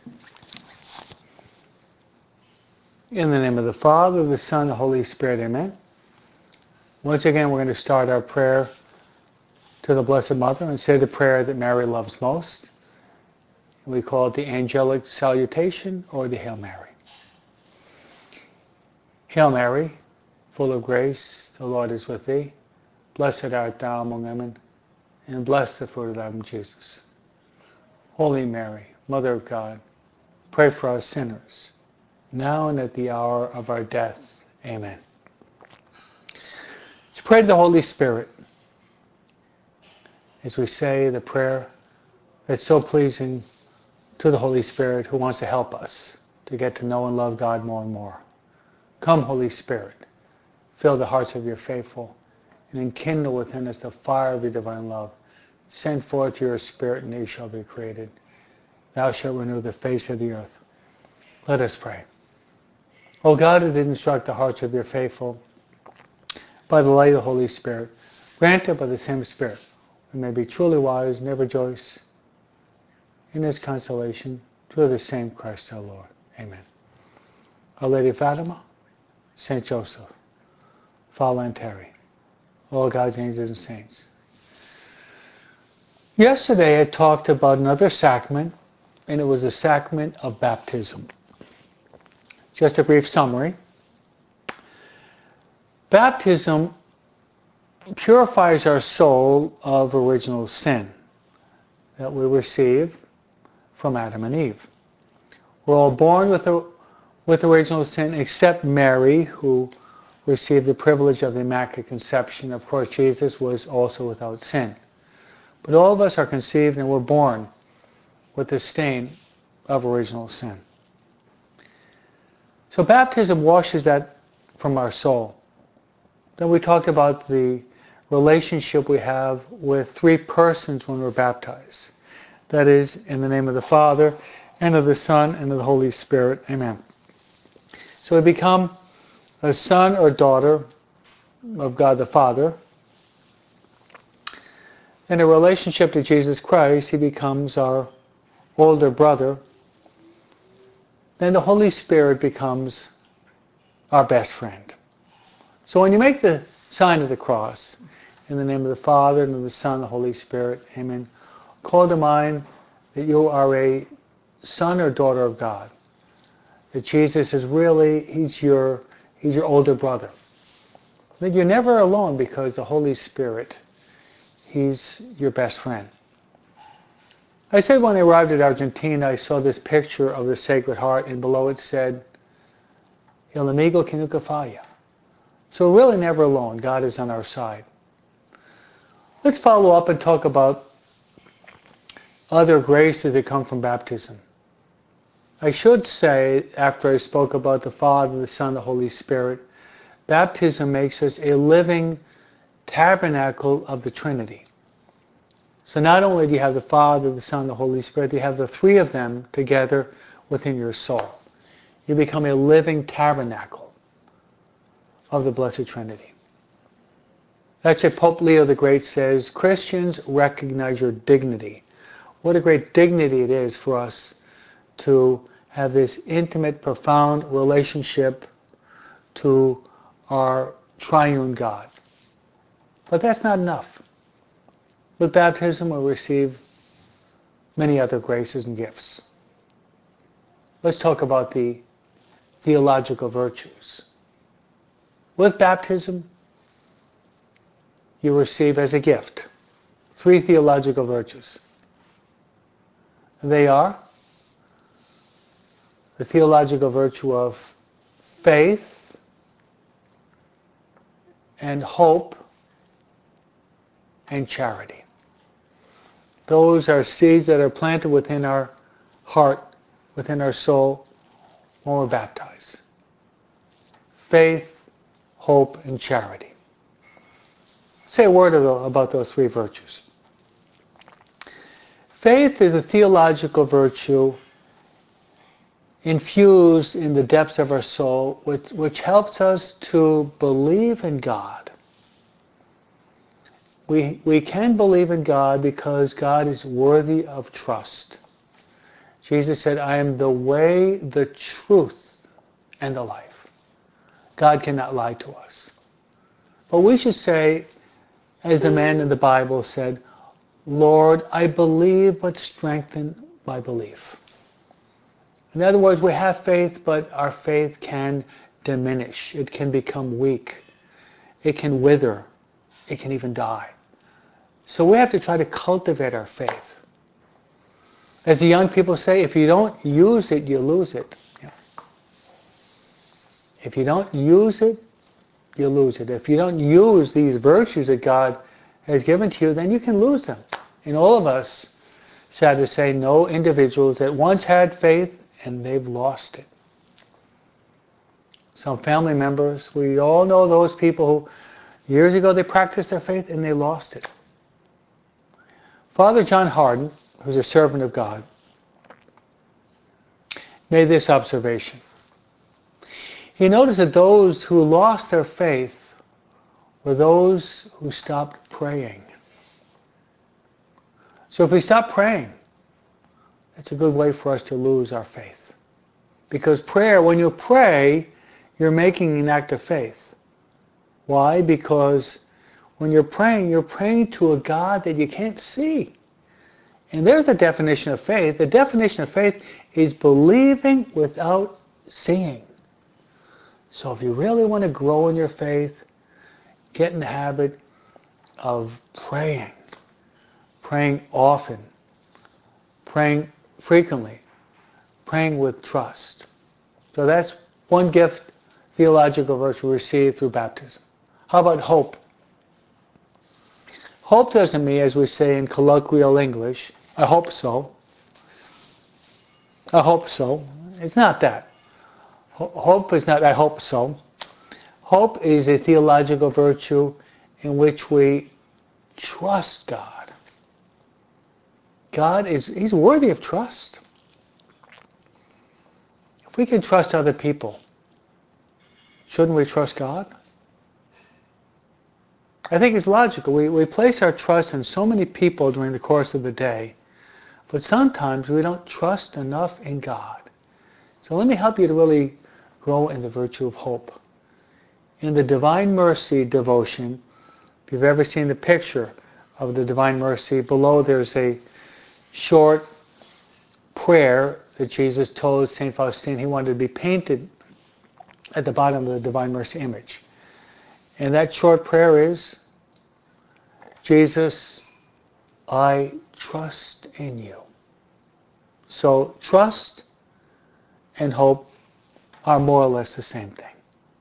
In the name of the Father, the Son, the Holy Spirit, amen. Once again, we're going to start our prayer to the Blessed Mother and say the prayer that Mary loves most. We call it the Angelic Salutation or the Hail Mary. Hail Mary, full of grace, the Lord is with thee. Blessed art thou among women, and blessed the fruit of thy womb, Jesus. Holy Mary, Mother of God, pray for us sinners, now and at the hour of our death. Amen. Let's pray to the Holy Spirit as we say the prayer that's so pleasing to the Holy Spirit who wants to help us to get to know and love God more and more. Come, Holy Spirit, fill the hearts of your faithful and enkindle within us the fire of your divine love. Send forth your Spirit and they shall be created. Thou shalt renew the face of the earth. Let us pray. O God, who did instruct the hearts of your faithful by the light of the Holy Spirit, grant it by the same Spirit we may be truly wise and ever rejoice in his consolation through the same Christ our Lord. Amen. Our Lady of Fatima, Saint Joseph, Father and Terry, all God's angels and saints. Yesterday I talked about another sacrament, and it was the sacrament of baptism. Just a brief summary. Baptism purifies our soul of original sin that we receive from Adam and Eve. We're all born with original sin except Mary, who received the privilege of the Immaculate Conception. Of course, Jesus was also without sin. But all of us are conceived and we're born with the stain of original sin. So baptism washes that from our soul. Then we talked about the relationship we have with three persons when we're baptized. That is, in the name of the Father, and of the Son, and of the Holy Spirit. Amen. So we become a son or daughter of God the Father. In a relationship to Jesus Christ, he becomes our older brother. Then the Holy Spirit becomes our best friend. So when you make the sign of the cross, in the name of the Father, and of the Son, and the Holy Spirit, amen, call to mind that you are a son or daughter of God. That Jesus is really, he's your older brother. That you're never alone because the Holy Spirit, he's your best friend. I said when I arrived at Argentina, I saw this picture of the Sacred Heart, and below it said, El amigo que nunca falla. So we're really never alone. God is on our side. Let's follow up and talk about other graces that come from baptism. I should say, after I spoke about the Father, the Son, the Holy Spirit, baptism makes us a living tabernacle of the Trinity. So not only do you have the Father, the Son, the Holy Spirit, you have the three of them together within your soul. You become a living tabernacle of the Blessed Trinity. That's why Pope Leo the Great says, Christians recognize your dignity. What a great dignity it is for us to have this intimate, profound relationship to our triune God. But that's not enough. With baptism, we receive many other graces and gifts. Let's talk about the theological virtues. With baptism, you receive as a gift 3 theological virtues. They are the theological virtue of faith and hope and charity. Those are seeds that are planted within our heart, within our soul, when we're baptized. Faith, hope, and charity. Say a word about those 3 virtues. Faith is a theological virtue infused in the depths of our soul, which helps us to believe in God. We can believe in God because God is worthy of trust. Jesus said, I am the way, the truth, and the life. God cannot lie to us. But we should say, as the man in the Bible said, Lord, I believe, but strengthen my belief. In other words, we have faith, but our faith can diminish. It can become weak. It can wither. It can even die. So we have to try to cultivate our faith. As the young people say, if you don't use it, you lose it. Yeah. If you don't use it, you lose it. If you don't use these virtues that God has given to you, then you can lose them. And all of us, sad to say, know individuals that once had faith and they've lost it. Some family members, we all know those people who years ago they practiced their faith and they lost it. Father John Hardon, who's a servant of God, made this observation. He noticed that those who lost their faith were those who stopped praying. So if we stop praying, that's a good way for us to lose our faith. Because prayer, when you pray, you're making an act of faith. Why? Because when you're praying to a God that you can't see. And there's the definition of faith. The definition of faith is believing without seeing. So if you really want to grow in your faith, get in the habit of praying. Praying often. Praying frequently. Praying with trust. So that's one gift, theological virtue received through baptism. How about hope? Hope doesn't mean, as we say in colloquial English, I hope so. I hope so. It's not that. Hope is not I hope so. Hope is a theological virtue in which we trust God. He's worthy of trust. If we can trust other people, shouldn't we trust God? I think it's logical. We place our trust in so many people during the course of the day, but sometimes we don't trust enough in God. So let me help you to really grow in the virtue of hope. In the Divine Mercy devotion, if you've ever seen the picture of the Divine Mercy, below there's a short prayer that Jesus told St. Faustine he wanted to be painted at the bottom of the Divine Mercy image. And that short prayer is, Jesus, I trust in you. So trust and hope are more or less the same thing.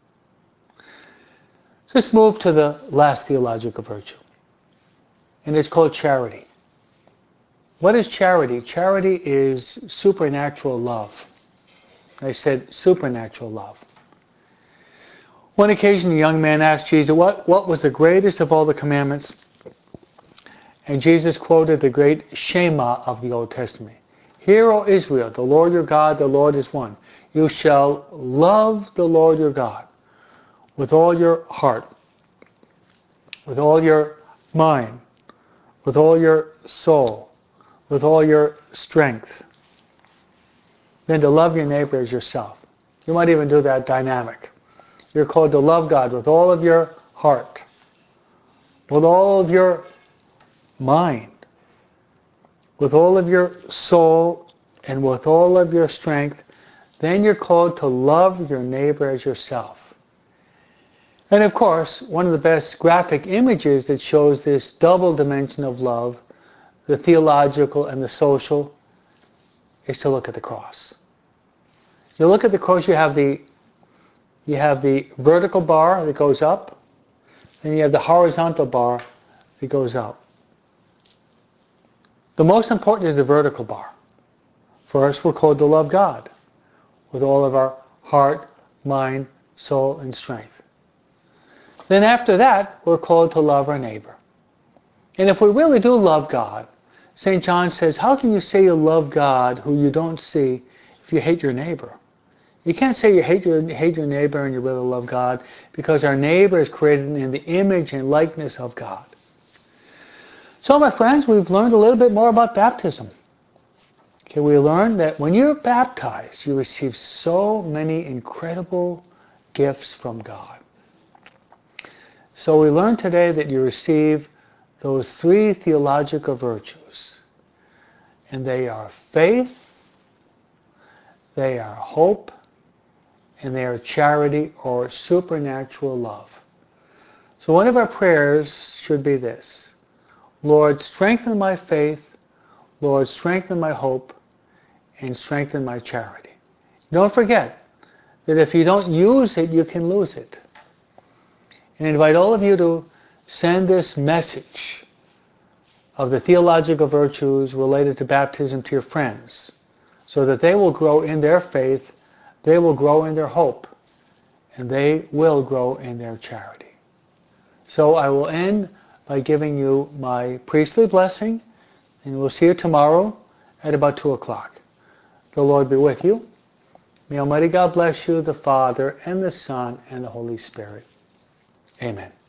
So let's move to the last theological virtue. And it's called charity. What is charity? Charity is supernatural love. I said supernatural love. One occasion, a young man asked Jesus, what was the greatest of all the commandments? And Jesus quoted the great Shema of the Old Testament. Hear, O Israel, the Lord your God, the Lord is one. You shall love the Lord your God with all your heart, with all your mind, with all your soul, with all your strength. Then to love your neighbor as yourself. You might even do that dynamic. You're called to love God with all of your heart, with all of your mind, with all of your soul, and with all of your strength. Then you're called to love your neighbor as yourself. And of course, one of the best graphic images that shows this double dimension of love, the theological and the social, is to look at the cross. You look at the cross, you have the vertical bar that goes up, and you have the horizontal bar that goes up. The most important is the vertical bar. First, we're called to love God with all of our heart, mind, soul, and strength. Then after that, we're called to love our neighbor. And if we really do love God, St. John says, how can you say you love God who you don't see if you hate your neighbor? You can't say you hate your neighbor and you really love God, because our neighbor is created in the image and likeness of God. So my friends, we've learned a little bit more about baptism. Okay, we learn that when you're baptized, you receive so many incredible gifts from God. So we learned today that you receive those 3 theological virtues. And they are faith, they are hope, and they are charity or supernatural love. So one of our prayers should be this: Lord, strengthen my faith, Lord, strengthen my hope, and strengthen my charity. Don't forget that if you don't use it, you can lose it. And I invite all of you to send this message of the theological virtues related to baptism to your friends, so that they will grow in their faith, they will grow in their hope, and they will grow in their charity. So I will end by giving you my priestly blessing, and we'll see you tomorrow at about 2 o'clock. The Lord be with you. May Almighty God bless you, the Father, and the Son, and the Holy Spirit. Amen.